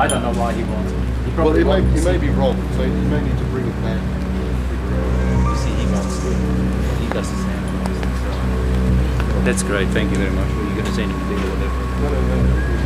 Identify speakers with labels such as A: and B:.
A: I don't know why he wants it. He
B: Well,
A: probably
B: he
A: wants
B: may
A: to
B: be wrong, so you may need to bring it back.
A: You see, he wants to. He does the same. So. That's great. Thank you very much. Were you going to say anything or whatever?
B: No.